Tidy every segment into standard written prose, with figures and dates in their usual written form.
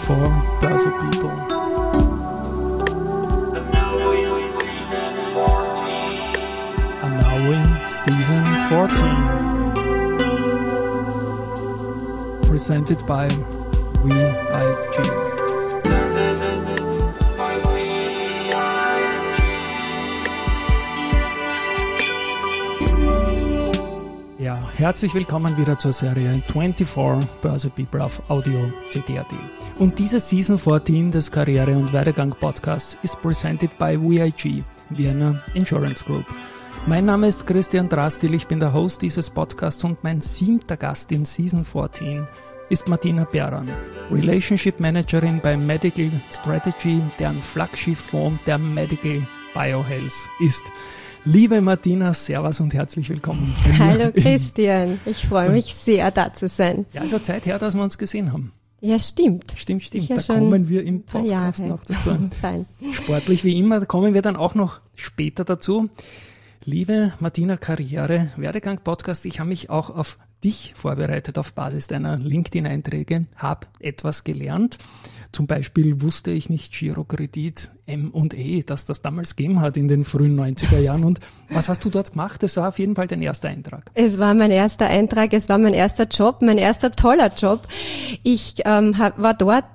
24 Börse People. And now in season 14. Presented by WeIG. Ja, herzlich willkommen wieder zur Serie 24 Börse People auf Audio CD.at. Und diese Season 14 des Karriere- und Werdegang-Podcasts ist presented by WeIG, Vienna Insurance Group. Mein Name ist Christian Drastil, ich bin der Host dieses Podcasts und mein 7. Gast in Season 14 ist Martina Beran, Relationship Managerin bei Medical Strategy, deren Flaggschifffonds der Medical Biohealth ist. Liebe Martina, servus und herzlich willkommen. Hallo Christian, ich freue mich sehr, da zu sein. Ja, also Zeit her, dass wir uns gesehen haben. Ja, stimmt. Stimmt. Da kommen wir im Podcast noch dazu. Fein. Sportlich wie immer, da kommen wir dann auch noch später dazu. Liebe Martina, Karriere, Werdegang Podcast, ich habe mich auch auf dich vorbereitet auf Basis deiner LinkedIn-Einträge, habe etwas gelernt. Zum Beispiel wusste ich nicht Girokredit M&E, dass das damals gegeben hat in den frühen 90er Jahren. Und was hast du dort gemacht? Das war auf jeden Fall dein erster Eintrag. Es war mein erster Eintrag, es war mein erster Job, mein erster toller Job. Ich war dort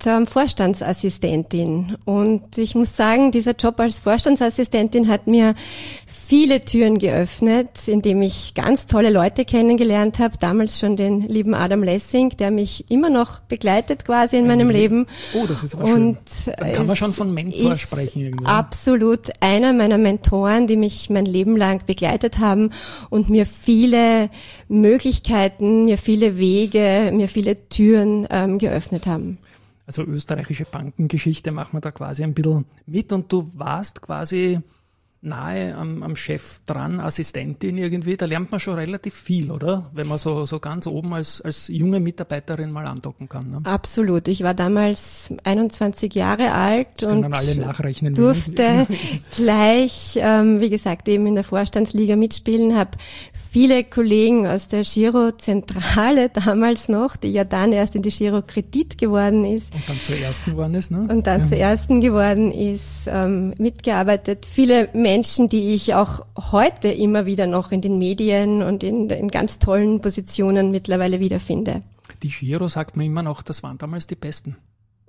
Vorstandsassistentin und ich muss sagen, dieser Job als Vorstandsassistentin hat mir viele Türen geöffnet, indem ich ganz tolle Leute kennengelernt habe. Damals schon den lieben Adam Lessing, der mich immer noch begleitet quasi in meinem Leben. Oh, das ist aber schön. Dann kann man schon von Mentor sprechen. Irgendwie. Absolut einer meiner Mentoren, die mich mein Leben lang begleitet haben und mir viele Möglichkeiten, mir viele Wege, mir viele Türen geöffnet haben. Also österreichische Bankengeschichte machen wir da quasi ein bisschen mit und du warst quasi nahe am Chef dran, Assistentin irgendwie, da lernt man schon relativ viel, oder? Wenn man so ganz oben als junge Mitarbeiterin mal andocken kann. Ne? Absolut. Ich war damals 21 Jahre alt das und alle nachrechnen, durfte gleich, wie gesagt, eben in der Vorstandsliga mitspielen, habe viele Kollegen aus der Girozentrale damals noch, die ja dann erst in die Girokredit geworden ist. Und dann zur ersten geworden ist, ne? Und dann zur ersten geworden ist, mitgearbeitet. Viele Menschen, die ich auch heute immer wieder noch in den Medien und in ganz tollen Positionen mittlerweile wiederfinde. Die Giro sagt man immer noch, das waren damals die Besten.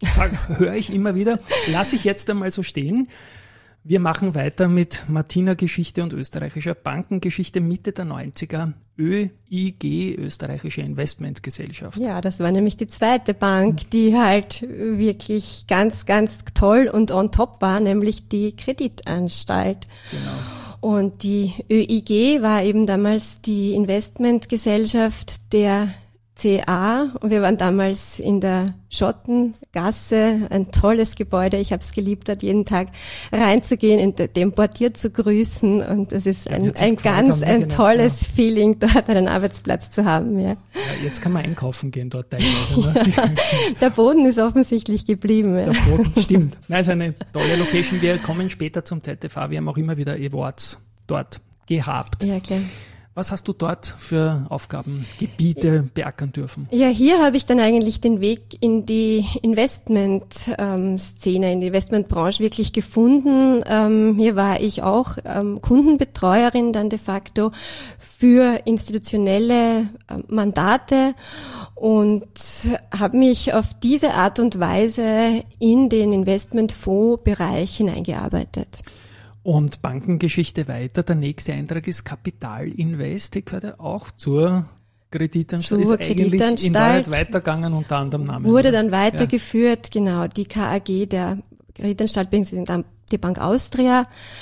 Höre ich immer wieder, lasse ich jetzt einmal so stehen. Wir machen weiter mit Martina-Geschichte und österreichischer Bankengeschichte Mitte der 90er. ÖIG, Österreichische Investmentgesellschaft. Ja, das war nämlich die zweite Bank, die halt wirklich ganz, ganz toll und on top war, nämlich die Kreditanstalt. Genau. Und die ÖIG war eben damals die Investmentgesellschaft der CA und wir waren damals in der Schottengasse, ein tolles Gebäude. Ich habe es geliebt, dort jeden Tag reinzugehen, den Portier zu grüßen und das ist ein tolles Feeling, dort einen Arbeitsplatz zu haben. Ja, jetzt kann man einkaufen gehen dort teilweise. Ne? Ja, der Boden ist offensichtlich geblieben. Ja. Der Boden, stimmt. Nein, ist eine tolle Location. Wir kommen später zum ZTV. Wir haben auch immer wieder Awards dort gehabt. Ja, klar. Was hast du dort für Aufgabengebiete beackern dürfen? Ja, hier habe ich dann eigentlich den Weg in die Investment-Szene, in die Investmentbranche wirklich gefunden. Hier war ich auch Kundenbetreuerin dann de facto für institutionelle Mandate und habe mich auf diese Art und Weise in den Investmentfonds-Bereich hineingearbeitet. Und Bankengeschichte weiter. Der nächste Eintrag ist Kapitalinvest. Die gehört ja auch zur Kreditanstalt. Ist eigentlich in Wahrheit weitergegangen unter anderem Namen. Wurde dann weitergeführt, genau. Die KAG der Kreditanstalt, die Bank Austria.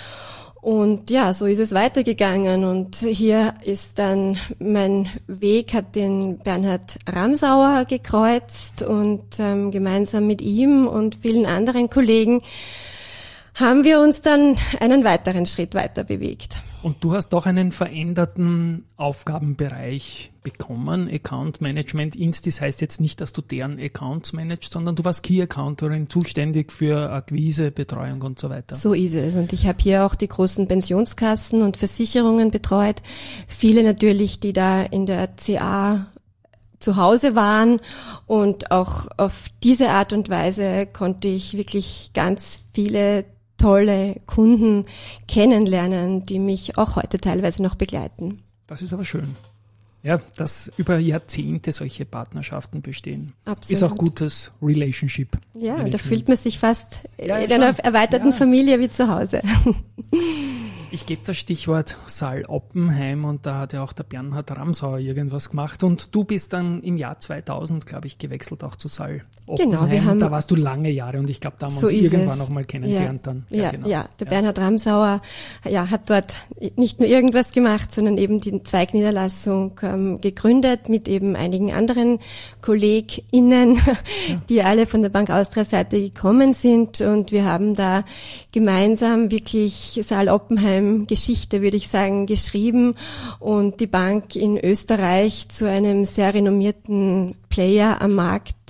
Und ja, so ist es weitergegangen. Und hier ist dann mein Weg, hat den Bernhard Ramsauer gekreuzt und gemeinsam mit ihm und vielen anderen Kollegen haben wir uns dann einen weiteren Schritt weiter bewegt. Und du hast doch einen veränderten Aufgabenbereich bekommen, Account Management das heißt jetzt nicht, dass du deren Accounts managst, sondern du warst Key Accounterin, zuständig für Akquise, Betreuung und so weiter. So ist es. Und ich habe hier auch die großen Pensionskassen und Versicherungen betreut. Viele natürlich, die da in der CA zu Hause waren, und auch auf diese Art und Weise konnte ich wirklich ganz viele tolle Kunden kennenlernen, die mich auch heute teilweise noch begleiten. Das ist aber schön. Ja, dass über Jahrzehnte solche Partnerschaften bestehen. Absolut. Ist auch gutes Relationship. Ja, Management. da fühlt man sich fast in einer erweiterten Familie wie zu Hause. Ich gebe das Stichwort Saal Oppenheim, und da hat ja auch der Bernhard Ramsauer irgendwas gemacht, und du bist dann im Jahr 2000, glaube ich, gewechselt auch zu Saal Oppenheim. Genau, da warst du lange Jahre, und ich glaube, da haben wir so uns irgendwann noch mal kennengelernt dann. Der Bernhard Ramsauer hat dort nicht nur irgendwas gemacht, sondern eben die Zweigniederlassung gegründet mit eben einigen anderen KollegInnen, die alle von der Bank Austria Seite gekommen sind, und wir haben da gemeinsam wirklich Saal Oppenheim Geschichte, würde ich sagen, geschrieben und die Bank in Österreich zu einem sehr renommierten Player am Markt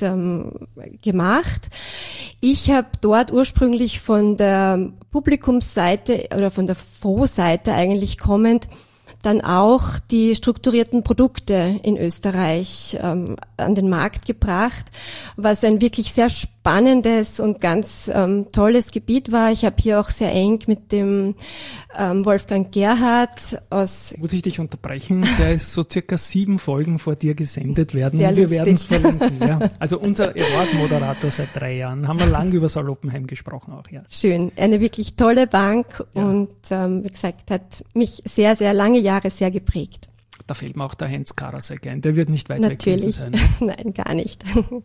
gemacht. Ich habe dort ursprünglich von der Publikumsseite oder von der Fondsseite eigentlich kommend dann auch die strukturierten Produkte in Österreich an den Markt gebracht, was ein wirklich sehr spannendes und ganz tolles Gebiet war. Ich habe hier auch sehr eng mit dem Wolfgang Gerhard aus... Muss ich dich unterbrechen? Der ist so circa 7 Folgen vor dir gesendet werden. Sehr und wir lustig. werden es verlinken. Ja. Also unser Award-Moderator seit 3 Jahren. Haben wir lang über Saal Oppenheim gesprochen auch. Ja. Schön. Eine wirklich tolle Bank und wie gesagt, hat mich sehr, sehr lange Jahre sehr geprägt. Da fällt mir auch der Heinz Karasek ein. Der wird nicht weit weg gewesen sein. Nein, gar nicht. Genau.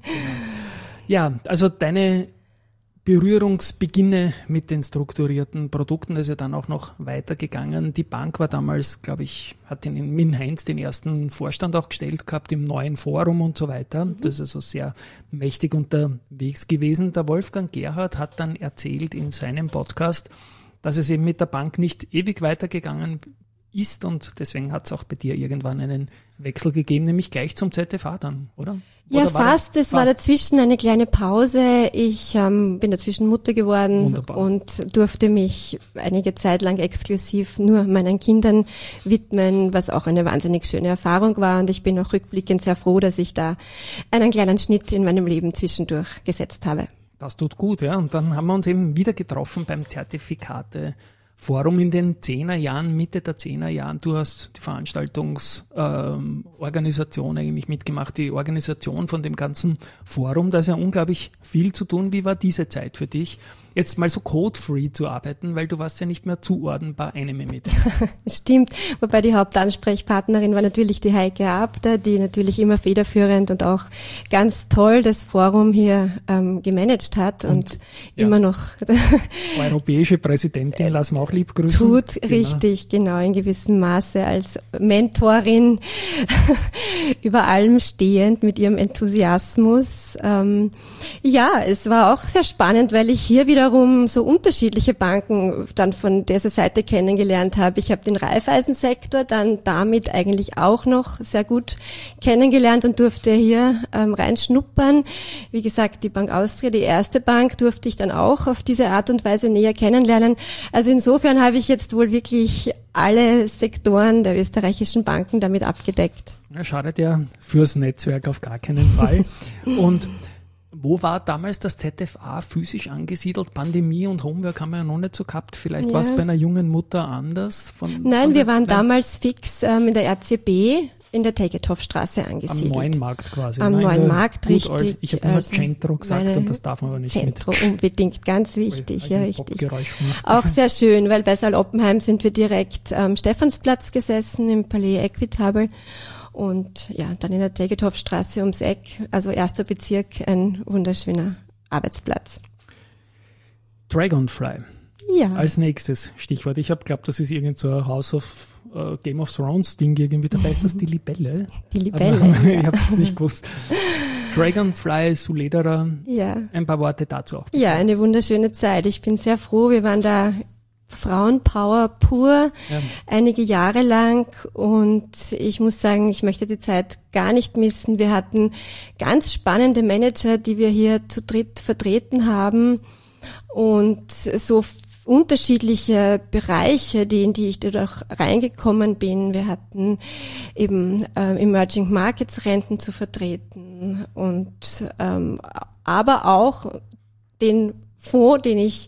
Ja, also deine Berührungsbeginne mit den strukturierten Produkten, das ist ja dann auch noch weitergegangen. Die Bank war damals, glaube ich, hat in Min-Heinz den ersten Vorstand auch gestellt gehabt im neuen Forum und so weiter. Das ist also sehr mächtig unterwegs gewesen. Der Wolfgang Gerhard hat dann erzählt in seinem Podcast, dass es eben mit der Bank nicht ewig weitergegangen ist, und deswegen hat es auch bei dir irgendwann einen Wechsel gegeben, nämlich gleich zum ZFA dann, oder? Ja, fast. Es war dazwischen eine kleine Pause. Ich bin dazwischen Mutter geworden. Wunderbar. Und durfte mich einige Zeit lang exklusiv nur meinen Kindern widmen, was auch eine wahnsinnig schöne Erfahrung war. Und ich bin auch rückblickend sehr froh, dass ich da einen kleinen Schnitt in meinem Leben zwischendurch gesetzt habe. Das tut gut, ja. Und dann haben wir uns eben wieder getroffen beim Zertifikate-Forum in den 10er Jahren, Mitte der 10er Jahren. Du hast die Veranstaltungsorganisation eigentlich mitgemacht, die Organisation von dem ganzen Forum. Da ist ja unglaublich viel zu tun. Wie war diese Zeit für dich, jetzt mal so code-free zu arbeiten, weil du warst ja nicht mehr zuordnenbar einem mit. Stimmt, wobei die Hauptansprechpartnerin war natürlich die Heike Abter, die natürlich immer federführend und auch ganz toll das Forum hier gemanagt hat und immer noch europäische Präsidentin, lassen wir auch lieb grüßen. Tut, richtig, genau, in gewissem Maße als Mentorin über allem stehend mit ihrem Enthusiasmus. Es war auch sehr spannend, weil ich hier wiederum so unterschiedliche Banken dann von dieser Seite kennengelernt habe. Ich habe den Raiffeisensektor dann damit eigentlich auch noch sehr gut kennengelernt und durfte hier reinschnuppern. Wie gesagt, die Bank Austria, die erste Bank, durfte ich dann auch auf diese Art und Weise näher kennenlernen. Also insofern habe ich jetzt wohl wirklich alle Sektoren der österreichischen Banken damit abgedeckt. Ja, schadet ja fürs Netzwerk auf gar keinen Fall. Und wo war damals das ZFA physisch angesiedelt? Pandemie und Homework haben wir ja noch nicht so gehabt. Vielleicht war es bei einer jungen Mutter anders? Nein, wir waren damals fix in der RCB in der Tegethoffstraße angesiedelt. Am Neuen Markt quasi. Am Neuen Markt, richtig. Alt. Ich habe immer Centro gesagt und das darf man aber nicht Centro mit. Unbedingt, ganz wichtig, ja, richtig. Gemacht. Auch sehr schön, weil bei Saal Oppenheim sind wir direkt am Stephansplatz gesessen, im Palais Equitable. Und ja, dann in der Tegethoffstraße ums Eck, also 1. Bezirk, ein wunderschöner Arbeitsplatz. Dragonfly. Ja. Als nächstes Stichwort. Ich habe geglaubt, das ist irgend so ein House of Game of Thrones Ding irgendwie. Dabei ist das die Libelle. Die Libelle. Also, ich habe es nicht gewusst. Dragonfly, Sulederer. Ja. Ein paar Worte dazu auch. Ja, eine wunderschöne Zeit. Ich bin sehr froh. Wir waren da Frauenpower pur, einige Jahre lang, und ich muss sagen, ich möchte die Zeit gar nicht missen. Wir hatten ganz spannende Manager, die wir hier zu dritt vertreten haben, und so unterschiedliche Bereiche, in die ich dadurch reingekommen bin. Wir hatten eben Emerging Markets Renten zu vertreten und aber auch den Fonds, den ich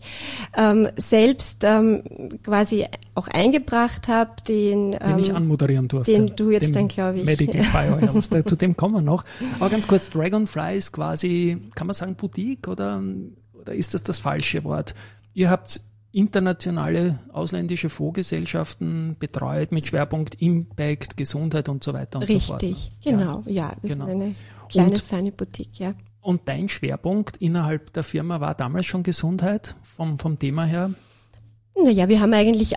selbst quasi auch eingebracht habe, den ich anmoderieren durfte. Den du jetzt dann, glaube ich. Medical Biohealth, zu dem kommen wir noch. Aber ganz kurz, Dragonfly ist quasi, kann man sagen, Boutique oder ist das falsche Wort? Ihr habt internationale ausländische Fondsgesellschaften betreut mit Schwerpunkt Impact, Gesundheit und so weiter und so fort. Richtig, genau. Ja, das ist eine kleine, feine Boutique, ja. Und dein Schwerpunkt innerhalb der Firma war damals schon Gesundheit vom Thema her? Naja, wir haben eigentlich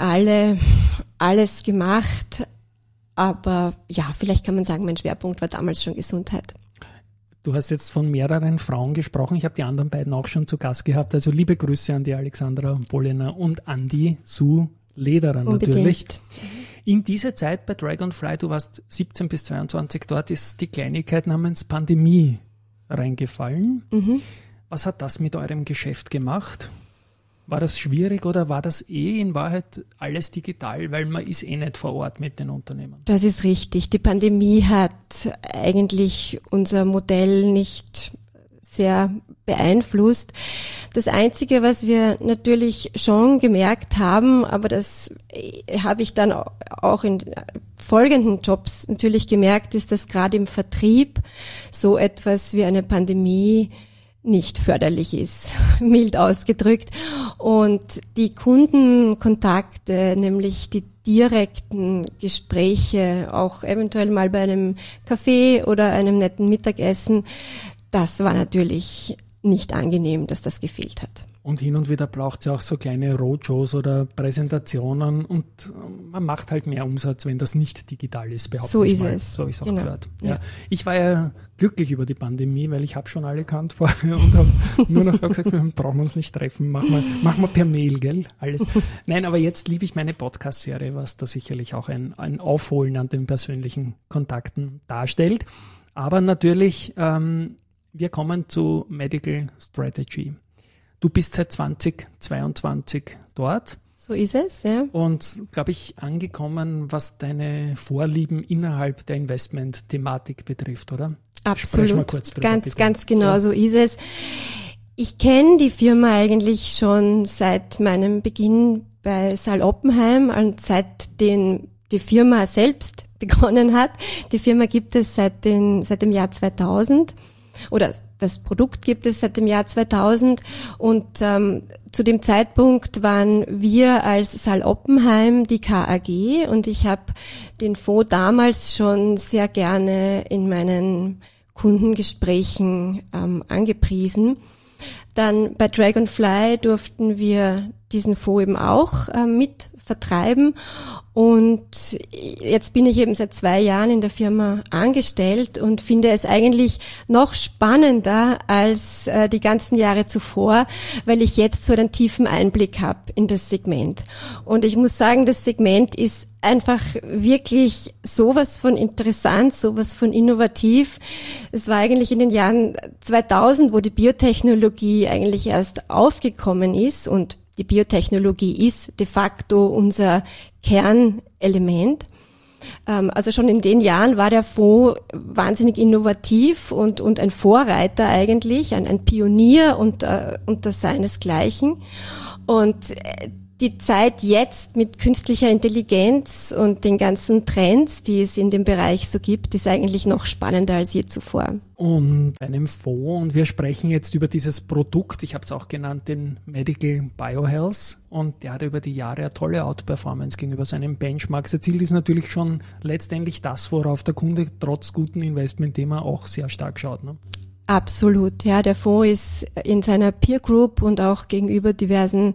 alles gemacht, aber ja, vielleicht kann man sagen, mein Schwerpunkt war damals schon Gesundheit. Du hast jetzt von mehreren Frauen gesprochen. Ich habe die anderen beiden auch schon zu Gast gehabt. Also liebe Grüße an die Alexandra Bollener und an die Sue Lederer natürlich. In dieser Zeit bei Dragonfly, du warst 17 bis 22 dort, ist die Kleinigkeit namens Pandemie reingefallen. Mhm. Was hat das mit eurem Geschäft gemacht? War das schwierig oder war das in Wahrheit alles digital, weil man ist nicht vor Ort mit den Unternehmen? Das ist richtig. Die Pandemie hat eigentlich unser Modell nicht sehr beeinflusst. Das Einzige, was wir natürlich schon gemerkt haben, aber das habe ich dann auch in folgenden Jobs natürlich gemerkt, ist, dass gerade im Vertrieb so etwas wie eine Pandemie nicht förderlich ist, mild ausgedrückt. Und die Kundenkontakte, nämlich die direkten Gespräche, auch eventuell mal bei einem Kaffee oder einem netten Mittagessen, das war natürlich nicht angenehm, dass das gefehlt hat. Und hin und wieder braucht es ja auch so kleine Roadshows oder Präsentationen und man macht halt mehr Umsatz, wenn das nicht digital ist, behaupte so ich ist mal. es. So habe ich es auch genau. gehört. Ja. Ich war ja glücklich über die Pandemie, weil ich habe schon alle kannt vorher und habe nur noch gesagt, wir brauchen uns nicht treffen, machen wir per Mail, gell? Alles. Nein, aber jetzt liebe ich meine Podcast-Serie, was da sicherlich auch ein Aufholen an den persönlichen Kontakten darstellt. Aber natürlich, wir kommen zu Medical Strategy. Du bist seit 2022 dort. So ist es, ja. Und, glaube ich, angekommen, was deine Vorlieben innerhalb der Investment-Thematik betrifft, oder? Absolut. Sprech mal kurz drüber, ganz genau, ja. So ist es. Ich kenne die Firma eigentlich schon seit meinem Beginn bei Saal Oppenheim und seitdem die Firma selbst begonnen hat. Die Firma gibt es seit dem Jahr 2000. Oder das Produkt gibt es seit dem Jahr 2000 und zu dem Zeitpunkt waren wir als Saal Oppenheim die KAG und ich habe den Fonds damals schon sehr gerne in meinen Kundengesprächen angepriesen. Dann bei Dragonfly durften wir diesen Fonds eben auch mit vertreiben und jetzt bin ich eben seit 2 Jahren in der Firma angestellt und finde es eigentlich noch spannender als die ganzen Jahre zuvor, weil ich jetzt so einen tiefen Einblick habe in das Segment. Und ich muss sagen, das Segment ist einfach wirklich sowas von interessant, sowas von innovativ. Es war eigentlich in den Jahren 2000, wo die Biotechnologie eigentlich erst aufgekommen ist und die Biotechnologie ist de facto unser Kernelement. Also schon in den Jahren war der Fonds wahnsinnig innovativ und ein Vorreiter eigentlich, ein Pionier unter seinesgleichen. Und die Zeit jetzt mit künstlicher Intelligenz und den ganzen Trends, die es in dem Bereich so gibt, ist eigentlich noch spannender als je zuvor. Und einem Fonds, und wir sprechen jetzt über dieses Produkt, ich habe es auch genannt, den Medical Biohealth, und der hat über die Jahre eine tolle Outperformance gegenüber seinen Benchmarks erzielt. Ist natürlich schon letztendlich das, worauf der Kunde trotz guten Investmentthema auch sehr stark schaut, ne? Absolut, ja. Der Fonds ist in seiner Peer Group und auch gegenüber diversen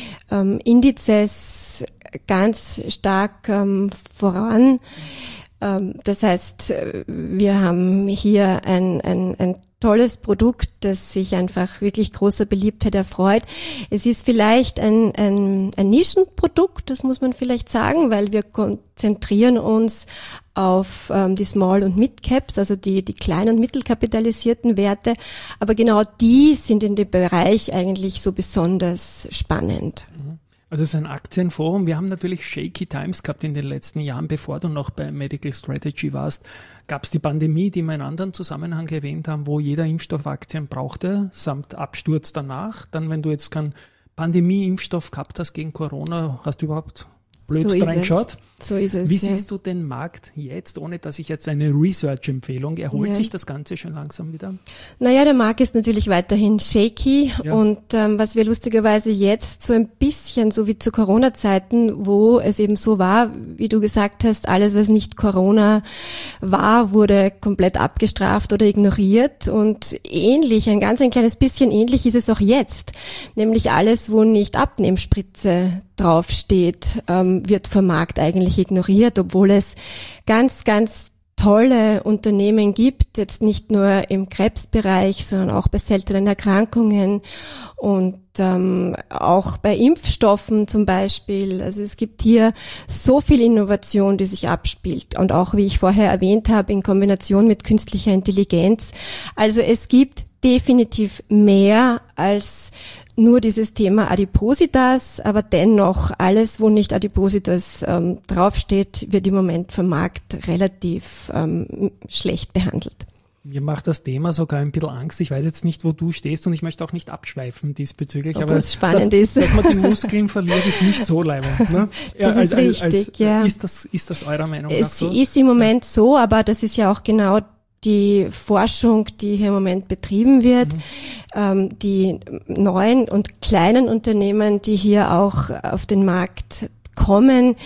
Indizes ganz stark voran. Das heißt, wir haben hier ein tolles Produkt, das sich einfach wirklich großer Beliebtheit erfreut. Es ist vielleicht ein Nischenprodukt, das muss man vielleicht sagen, weil wir konzentrieren uns auf die Small- und Mid-Caps, also die kleinen und mittelkapitalisierten Werte. Aber genau die sind in dem Bereich eigentlich so besonders spannend. Also es ist ein Aktienforum. Wir haben natürlich shaky times gehabt in den letzten Jahren. Bevor du noch bei Medical Strategy warst, gab es die Pandemie, die wir in anderen Zusammenhang erwähnt haben, wo jeder Impfstoff Aktien brauchte, samt Absturz danach. Dann, wenn du jetzt keinen Pandemie-Impfstoff gehabt hast gegen Corona, hast du überhaupt blöd reingeschaut? So ist es. Wie siehst du den Markt jetzt, ohne dass ich jetzt eine Research-Empfehlung, erholt sich das Ganze schon langsam wieder? Naja, der Markt ist natürlich weiterhin shaky und was wir lustigerweise jetzt so ein bisschen, so wie zu Corona-Zeiten, wo es eben so war, wie du gesagt hast, alles, was nicht Corona war, wurde komplett abgestraft oder ignoriert und ähnlich, ein kleines bisschen ähnlich ist es auch jetzt, nämlich alles, wo nicht Abnehmspritze draufsteht, wird vom Markt eigentlich ignoriert, obwohl es ganz, ganz tolle Unternehmen gibt, jetzt nicht nur im Krebsbereich, sondern auch bei seltenen Erkrankungen und auch bei Impfstoffen zum Beispiel. Also es gibt hier so viel Innovation, die sich abspielt und auch, wie ich vorher erwähnt habe, in Kombination mit künstlicher Intelligenz. Also es gibt definitiv mehr als nur dieses Thema Adipositas, aber dennoch alles, wo nicht Adipositas draufsteht, wird im Moment vom Markt relativ schlecht behandelt. Mir macht das Thema sogar ein bisschen Angst. Ich weiß jetzt nicht, wo du stehst und ich möchte auch nicht abschweifen diesbezüglich. Obwohl es spannend ist. Dass man die Muskeln verliert, ist nicht so leibend. Ne? Das ist richtig, ja. Ist das eurer Meinung nach so? Es ist im Moment so, aber das ist ja auch genau die Forschung, die hier im Moment betrieben wird, die neuen und kleinen Unternehmen, die hier auch auf den Markt kommen,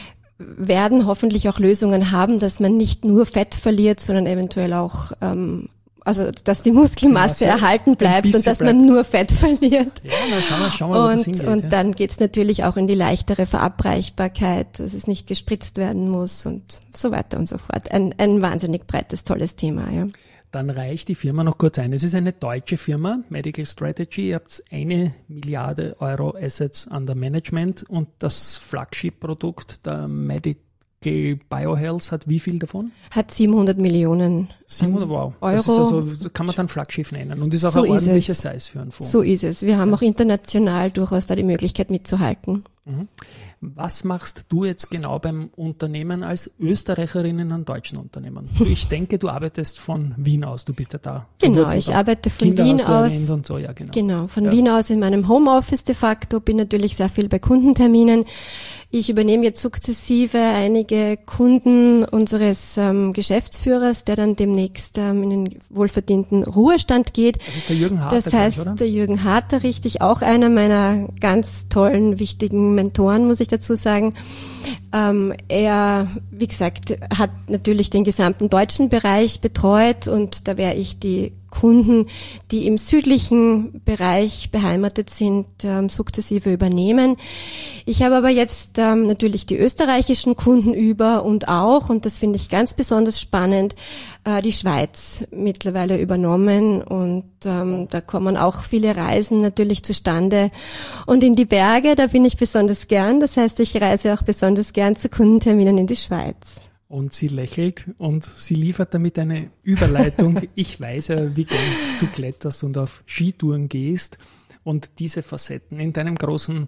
werden hoffentlich auch Lösungen haben, dass man nicht nur Fett verliert, sondern eventuell auch, also dass die Muskelmasse erhalten bleibt und dass man nur Fett verliert. Ja, na, schauen wir, wo das hingeht. Und dann geht's natürlich auch in die leichtere Verabreichbarkeit, dass es nicht gespritzt werden muss und so weiter und so fort. Ein wahnsinnig breites, tolles Thema, ja. Dann reicht die Firma noch kurz ein. Es ist eine deutsche Firma, Medical Strategy. Ihr habt 1 Milliarde Euro Assets under Management und das Flagship-Produkt, der Medical Biohealth, hat wie viel davon? Hat 700 Millionen 700, wow. Euro. Das ist also, kann man dann Flaggschiff nennen und ist auch So ein ordentlicher Size für einen Fonds. So ist es. Wir haben auch international durchaus da die Möglichkeit mitzuhalten. Mhm. Was machst du jetzt genau beim Unternehmen als Österreicherin in einem deutschen Unternehmen? Ich denke, du arbeitest von Wien aus, du bist ja da. Genau, ich arbeite von Wien aus. Und so, ja, genau. Genau, von Wien aus in meinem Homeoffice de facto, bin natürlich sehr viel bei Kundenterminen. Ich übernehme jetzt sukzessive einige Kunden unseres Geschäftsführers, der dann demnächst in den wohlverdienten Ruhestand geht. Das ist der Jürgen Harter. Das heißt, oder? Der Jürgen Harter, richtig, auch einer meiner ganz tollen, wichtigen Mentoren, muss ich dazu sagen. Er, wie gesagt, hat natürlich den gesamten deutschen Bereich betreut und da werde ich die Kunden, die im südlichen Bereich beheimatet sind, sukzessive übernehmen. Ich habe aber jetzt natürlich die österreichischen Kunden über und auch, und das finde ich ganz besonders spannend, die Schweiz mittlerweile übernommen und da kommen auch viele Reisen natürlich zustande. Und in die Berge, da bin ich besonders gern, das heißt, ich reise auch besonders gern zu Kundenterminen in die Schweiz. Und sie lächelt und sie liefert damit eine Überleitung. Ich weiß ja, wie gern du kletterst und auf Skitouren gehst und diese Facetten in deinem großen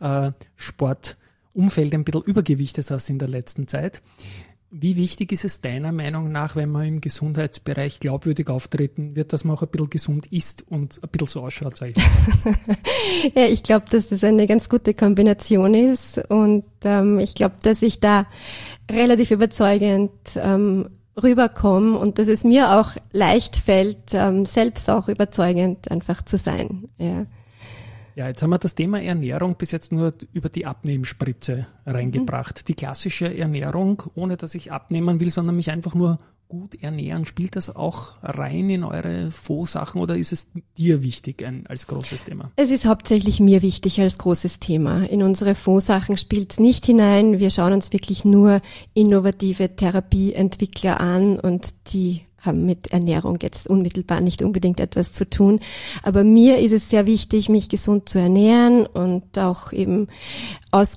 Sportumfeld ein bisschen übergewichtet hast in der letzten Zeit. Wie wichtig ist es deiner Meinung nach, wenn man im Gesundheitsbereich glaubwürdig auftreten wird, dass man auch ein bisschen gesund isst und ein bisschen so ausschaut, sag ich. Ja, ich glaube, dass das eine ganz gute Kombination ist und ich glaube, dass ich da relativ überzeugend rüberkomme und dass es mir auch leicht fällt, selbst auch überzeugend einfach zu sein. Ja. Ja, jetzt haben wir das Thema Ernährung bis jetzt nur über die Abnehmspritze reingebracht. Die klassische Ernährung, ohne dass ich abnehmen will, sondern mich einfach nur gut ernähren. Spielt das auch rein in eure Fondssachen oder ist es dir wichtig als großes Thema? Es ist hauptsächlich mir wichtig als großes Thema. In unsere Fondssachen spielt es nicht hinein. Wir schauen uns wirklich nur innovative Therapieentwickler an und die haben mit Ernährung jetzt unmittelbar nicht unbedingt etwas zu tun. Aber mir ist es sehr wichtig, mich gesund zu ernähren und auch eben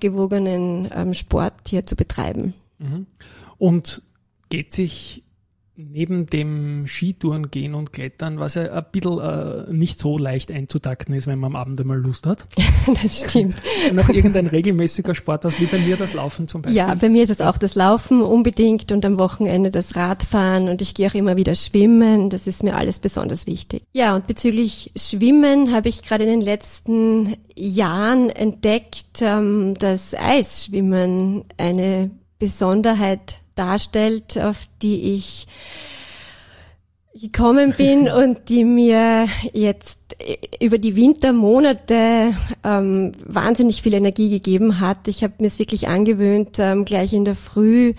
ausgewogenen Sport hier zu betreiben. Und geht sich neben dem Skitouren gehen und Klettern, was ja ein bisschen nicht so leicht einzutakten ist, wenn man am Abend einmal Lust hat. Das stimmt. Noch irgendein regelmäßiger Sport aus, wie bei mir das Laufen zum Beispiel? Ja, bei mir ist es auch das Laufen unbedingt und am Wochenende das Radfahren und ich gehe auch immer wieder schwimmen. Das ist mir alles besonders wichtig. Ja, und bezüglich Schwimmen habe ich gerade in den letzten Jahren entdeckt, dass Eisschwimmen eine Besonderheit darstellt, auf die ich gekommen bin und die mir jetzt über die Wintermonate wahnsinnig viel Energie gegeben hat. Ich habe mir es wirklich angewöhnt, gleich in der Früh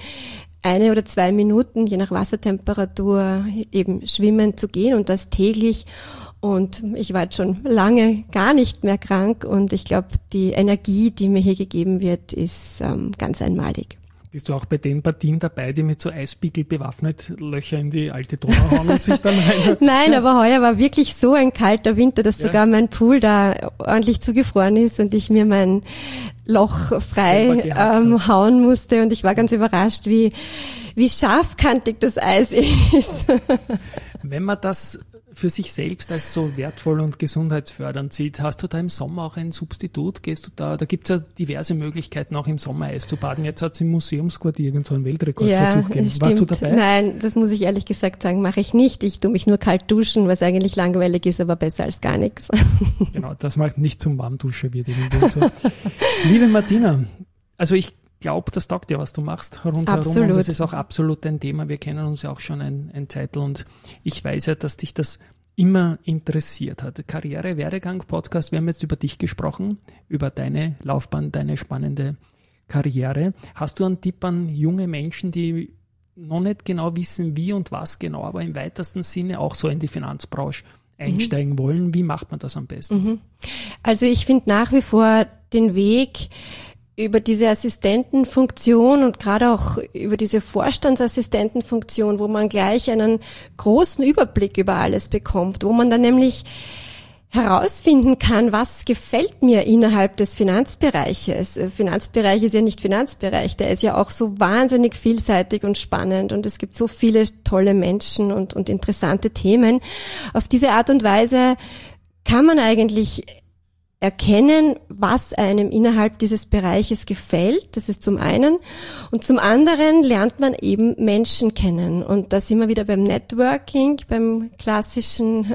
1 oder 2 Minuten, je nach Wassertemperatur, eben schwimmen zu gehen und das täglich. Und ich war jetzt schon lange gar nicht mehr krank und ich glaube, die Energie, die mir hier gegeben wird, ist ganz einmalig. Bist du auch bei den Partien dabei, die mit so Eispickel bewaffnet Löcher in die alte Donau hauen und sich dann rein? Nein, aber heuer war wirklich so ein kalter Winter, dass sogar mein Pool da ordentlich zugefroren ist und ich mir mein Loch frei hauen musste und ich war ganz überrascht, wie scharfkantig das Eis ist. Wenn man das für sich selbst als so wertvoll und gesundheitsfördernd sieht, hast du da im Sommer auch ein Substitut? Gehst du da gibt es ja diverse Möglichkeiten, auch im Sommer Eis zu baden. Jetzt hat es im Museumsquartier irgend so einen Weltrekordversuch gegeben. Warst du dabei? Nein, das muss ich ehrlich gesagt sagen, mache ich nicht. Ich tue mich nur kalt duschen, was eigentlich langweilig ist, aber besser als gar nichts. Genau, das macht nicht zum Warmduscher wird irgendwie so. Liebe Martina, also ich glaube, das taugt dir, was du machst rundherum. Absolut. Und das ist auch absolut ein Thema. Wir kennen uns ja auch schon ein Zeitl und ich weiß ja, dass dich das immer interessiert hat. Karriere, Werdegang, Podcast. Wir haben jetzt über dich gesprochen, über deine Laufbahn, deine spannende Karriere. Hast du einen Tipp an junge Menschen, die noch nicht genau wissen, wie und was genau, aber im weitesten Sinne auch so in die Finanzbranche einsteigen wollen? Wie macht man das am besten? Also ich finde nach wie vor den Weg über diese Assistentenfunktion und gerade auch über diese Vorstandsassistentenfunktion, wo man gleich einen großen Überblick über alles bekommt, wo man dann nämlich herausfinden kann, was gefällt mir innerhalb des Finanzbereiches. Finanzbereich ist ja nicht Finanzbereich, der ist ja auch so wahnsinnig vielseitig und spannend und es gibt so viele tolle Menschen und interessante Themen. Auf diese Art und Weise kann man eigentlich erkennen, was einem innerhalb dieses Bereiches gefällt. Das ist zum einen. Und zum anderen lernt man eben Menschen kennen. Und da sind wir wieder beim Networking, beim klassischen,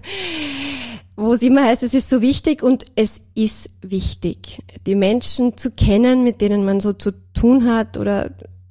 wo es immer heißt, es ist so wichtig und es ist wichtig, die Menschen zu kennen, mit denen man so zu tun hat oder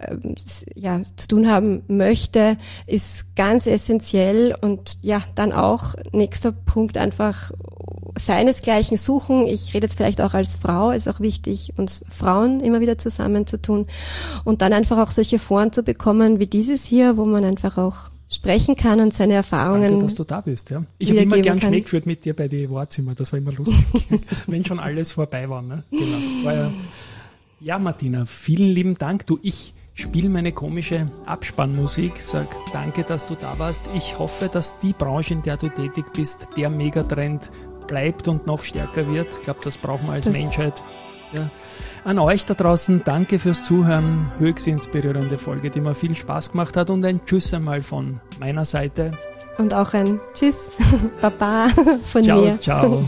zu tun haben möchte, ist ganz essentiell und ja, dann auch nächster Punkt einfach seinesgleichen suchen. Ich rede jetzt vielleicht auch als Frau, ist auch wichtig, uns Frauen immer wieder zusammenzutun und dann einfach auch solche Foren zu bekommen wie dieses hier, wo man einfach auch sprechen kann und seine Erfahrungen. Danke, dass du da bist, ja. Ich habe immer gern Schnee geführt mit dir bei die Wohnzimmer, das war immer lustig, wenn schon alles vorbei war, ne? Genau. War ja, Martina, vielen lieben Dank. Ich spiele meine komische Abspannmusik, sag danke, dass du da warst. Ich hoffe, dass die Branche, in der du tätig bist, der Megatrend bleibt und noch stärker wird. Ich glaube, das brauchen wir als Menschheit. Ja. An euch da draußen, danke fürs Zuhören. Höchst inspirierende Folge, die mir viel Spaß gemacht hat und ein Tschüss einmal von meiner Seite. Und auch ein Tschüss, Baba von ciao, mir. Ciao, ciao.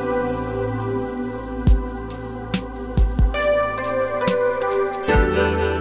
Thank you.